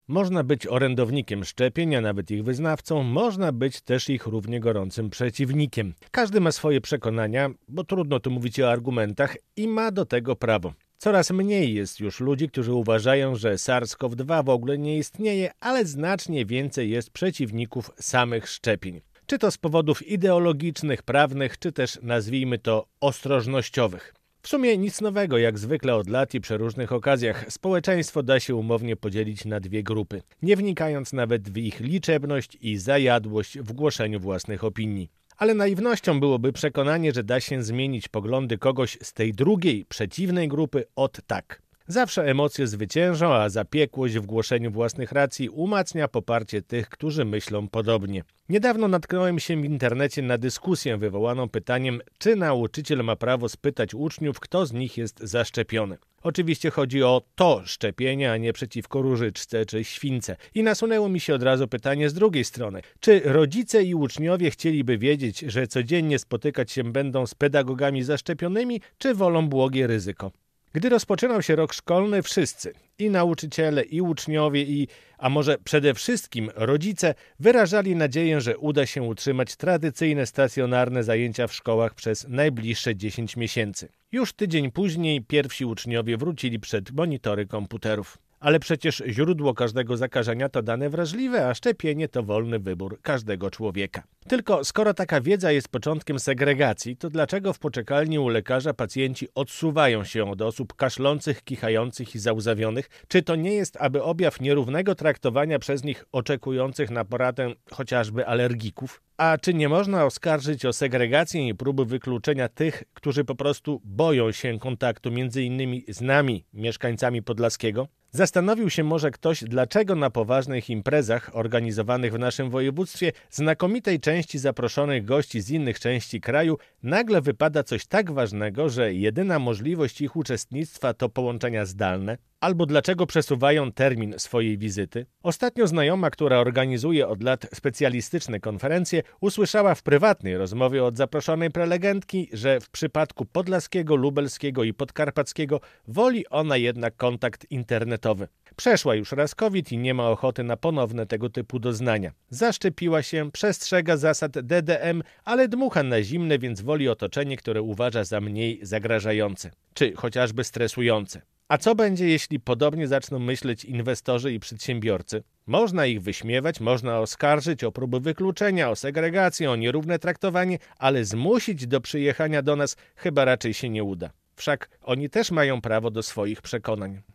Można być orędownikiem szczepień, a nawet ich wyznawcą, można być też ich równie gorącym przeciwnikiem. Każdy ma swoje przekonania, bo trudno tu mówić o argumentach i ma do tego prawo. Coraz mniej jest już ludzi, którzy uważają, że SARS-CoV-2 w ogóle nie istnieje, ale znacznie więcej jest przeciwników samych szczepień. Czy to z powodów ideologicznych, prawnych, czy też nazwijmy to ostrożnościowych. W sumie nic nowego, jak zwykle od lat i przy różnych okazjach. Społeczeństwo da się umownie podzielić na dwie grupy, nie wnikając nawet w ich liczebność i zajadłość w głoszeniu własnych opinii. Ale naiwnością byłoby przekonanie, że da się zmienić poglądy kogoś z tej drugiej, przeciwnej grupy od tak. Zawsze emocje zwyciężą, a zapiekłość w głoszeniu własnych racji umacnia poparcie tych, którzy myślą podobnie. Niedawno natknąłem się w internecie na dyskusję wywołaną pytaniem, czy nauczyciel ma prawo spytać uczniów, kto z nich jest zaszczepiony. Oczywiście chodzi o to szczepienie, a nie przeciwko różyczce czy śwince. I nasunęło mi się od razu pytanie z drugiej strony. Czy rodzice i uczniowie chcieliby wiedzieć, że codziennie spotykać się będą z pedagogami zaszczepionymi, czy wolą błogie ryzyko? Gdy rozpoczynał się rok szkolny, wszyscy, i nauczyciele, i uczniowie, a może przede wszystkim rodzice, wyrażali nadzieję, że uda się utrzymać tradycyjne stacjonarne zajęcia w szkołach przez najbliższe 10 miesięcy. Już tydzień później pierwsi uczniowie wrócili przed monitory komputerów. Ale przecież źródło każdego zakażenia to dane wrażliwe, a szczepienie to wolny wybór każdego człowieka. Tylko skoro taka wiedza jest początkiem segregacji, to dlaczego w poczekalni u lekarza pacjenci odsuwają się od osób kaszlących, kichających i załzawionych? Czy to nie jest aby objaw nierównego traktowania przez nich oczekujących na poradę chociażby alergików? A czy nie można oskarżyć o segregację i próby wykluczenia tych, którzy po prostu boją się kontaktu między innymi z nami, mieszkańcami Podlaskiego? Zastanowił się może ktoś, dlaczego na poważnych imprezach organizowanych w naszym województwie znakomitej części zaproszonych gości z innych części kraju nagle wypada coś tak ważnego, że jedyna możliwość ich uczestnictwa to połączenia zdalne? Albo dlaczego przesuwają termin swojej wizyty? Ostatnio znajoma, która organizuje od lat specjalistyczne konferencje, usłyszała w prywatnej rozmowie od zaproszonej prelegentki, że w przypadku podlaskiego, lubelskiego i podkarpackiego woli ona jednak kontakt internetowy. Przeszła już raz COVID i nie ma ochoty na ponowne tego typu doznania. Zaszczepiła się, przestrzega zasad DDM, ale dmucha na zimne, więc woli otoczenie, które uważa za mniej zagrażające, czy chociażby stresujące. A co będzie, jeśli podobnie zaczną myśleć inwestorzy i przedsiębiorcy? Można ich wyśmiewać, można oskarżyć o próby wykluczenia, o segregację, o nierówne traktowanie, ale zmusić do przyjechania do nas chyba raczej się nie uda. Wszak oni też mają prawo do swoich przekonań.